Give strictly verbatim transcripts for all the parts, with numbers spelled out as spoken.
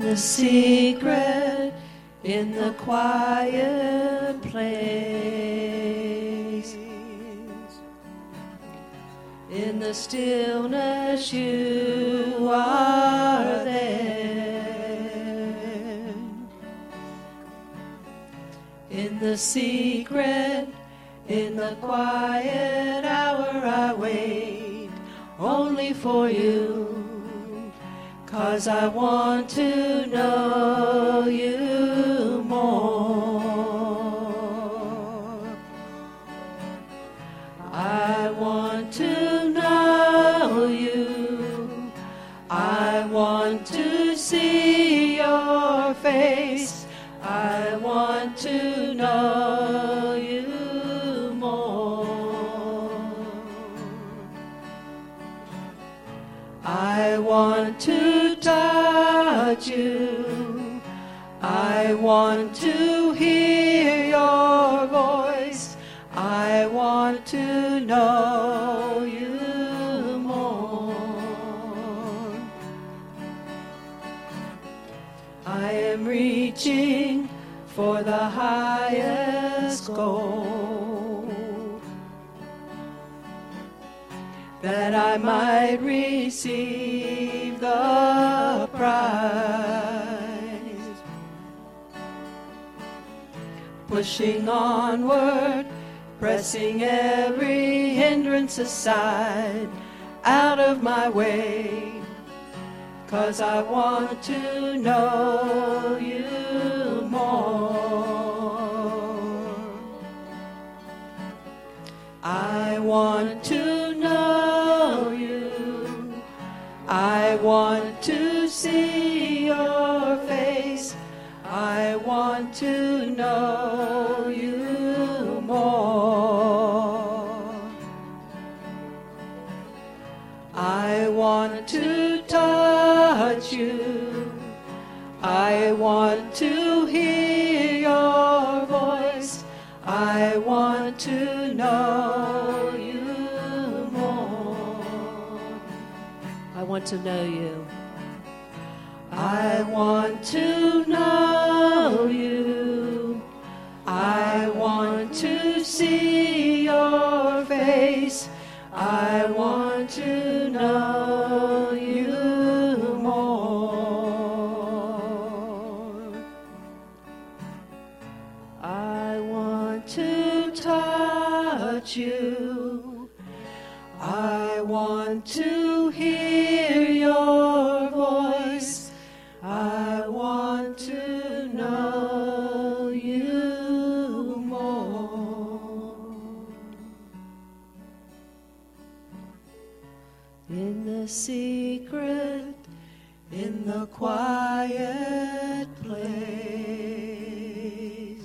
the secret, in the quiet place, in the stillness you are there, in the secret, in the quiet hour I wait only for you. 'Cause I want to know you more. I want to know you. I want to see your face. I want to know you more. I want to touch you. I want to hear your voice. I want to know you more. I am reaching for the highest goal, that I might receive the prize. Pushing onward, pressing every hindrance aside, out of my way, 'cause I want to know you more. I want to know you. I want to see your face. I want to know you more. I want to touch you. I want to hear your voice. I want to know you more. I want to know you. I want to know you. I want to see your face. I want to know you more. I want to touch you. I want to hear your voice. I want to know you more. In the secret, in the quiet place,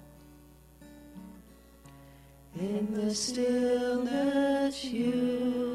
in the stillness you